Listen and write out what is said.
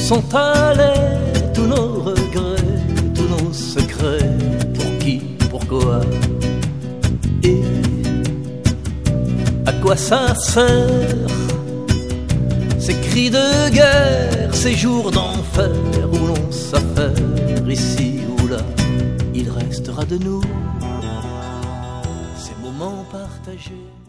sont allés tous nos regrets, tous nos secrets? Pour qui, pourquoi? Et à quoi ça sert? Ces cris de guerre, ces jours d'enfer où l'on s'affaire ici ou là, il restera de nous ces moments partagés.